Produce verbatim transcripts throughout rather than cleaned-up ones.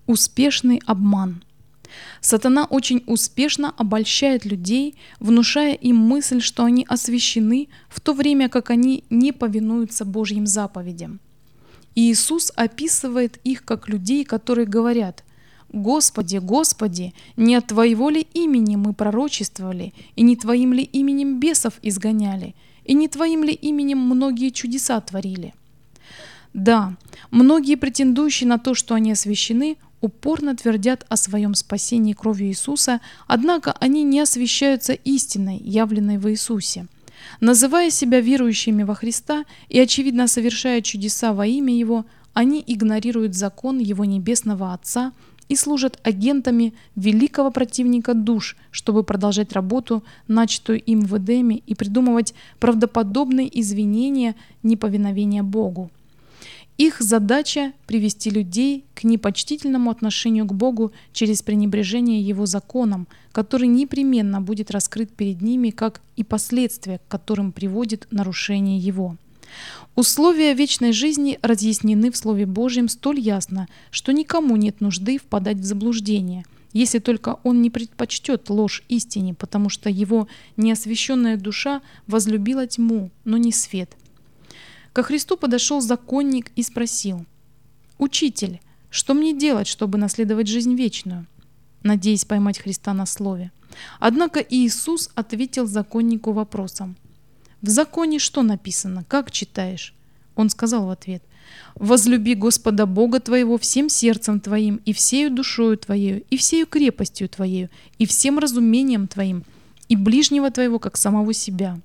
Успешный обман. Сатана очень успешно обольщает людей, внушая им мысль, что они освящены, в то время как они не повинуются Божьим заповедям. И Иисус описывает их как людей, которые говорят: «Господи, Господи, не от Твоего ли имени мы пророчествовали, и не Твоим ли именем бесов изгоняли, и не Твоим ли именем многие чудеса творили?» Да, многие, претендующие на то, что они освящены, упорно твердят о своем спасении кровью Иисуса, однако они не освящаются истиной, явленной в Иисусе. Называя себя верующими во Христа и, очевидно, совершая чудеса во имя Его, они игнорируют закон Его Небесного Отца и служат агентами великого противника душ, чтобы продолжать работу, начатую им в Эдеме, и придумывать правдоподобные извинения неповиновения Богу. Их задача – привести людей к непочтительному отношению к Богу через пренебрежение Его законом, который непременно будет раскрыт перед ними, как и последствия, к которым приводит нарушение Его. Условия вечной жизни разъяснены в Слове Божьем столь ясно, что никому нет нужды впадать в заблуждение, если только он не предпочтет ложь истине, потому что его неосвященная душа возлюбила тьму, но не свет. Ко Христу подошел законник и спросил: «Учитель, что мне делать, чтобы наследовать жизнь вечную?» надеясь поймать Христа на слове. Однако Иисус ответил законнику вопросом: «В законе что написано? Как читаешь?» Он сказал в ответ: «Возлюби Господа Бога твоего всем сердцем твоим, и всею душою твоею, и всею крепостью твоею, и всем разумением твоим, и ближнего твоего, как самого себя».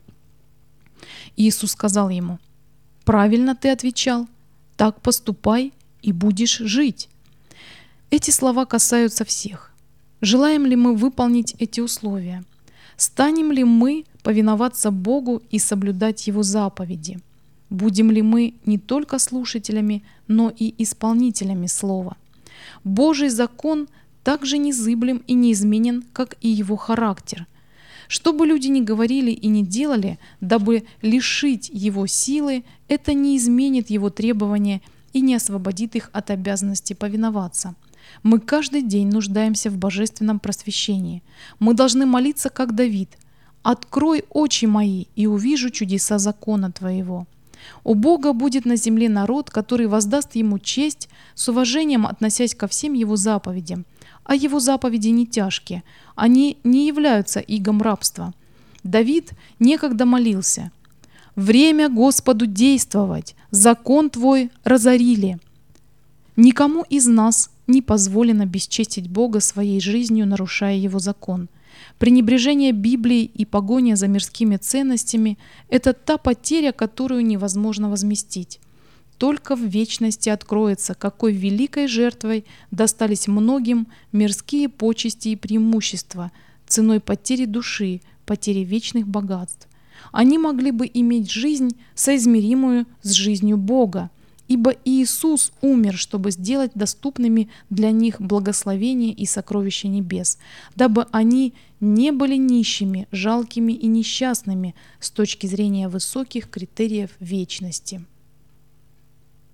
Иисус сказал ему: «Правильно ты отвечал, так поступай, и будешь жить». Эти слова касаются всех. Желаем ли мы выполнить эти условия? Станем ли мы повиноваться Богу и соблюдать Его заповеди? Будем ли мы не только слушателями, но и исполнителями Слова? Божий закон также незыблем и неизменен, как и Его характер. Что бы люди ни говорили и ни делали, дабы лишить Его силы, это не изменит Его требования и не освободит их от обязанности повиноваться. Мы каждый день нуждаемся в божественном просвещении. Мы должны молиться, как Давид: «Открой очи мои, и увижу чудеса закона Твоего». У Бога будет на земле народ, который воздаст Ему честь, с уважением относясь ко всем Его заповедям. А Его заповеди не тяжкие, они не являются игом рабства. Давид некогда молился: «Время Господу действовать, закон Твой разорили». Никому из нас не позволено бесчестить Бога своей жизнью, нарушая Его закон. Пренебрежение Библией и погоня за мирскими ценностями – это та потеря, которую невозможно возместить. Только в вечности откроется, какой великой жертвой достались многим мирские почести и преимущества, ценой потери души, потери вечных богатств. Они могли бы иметь жизнь, соизмеримую с жизнью Бога, ибо Иисус умер, чтобы сделать доступными для них благословения и сокровища небес, дабы они не были нищими, жалкими и несчастными с точки зрения высоких критериев вечности.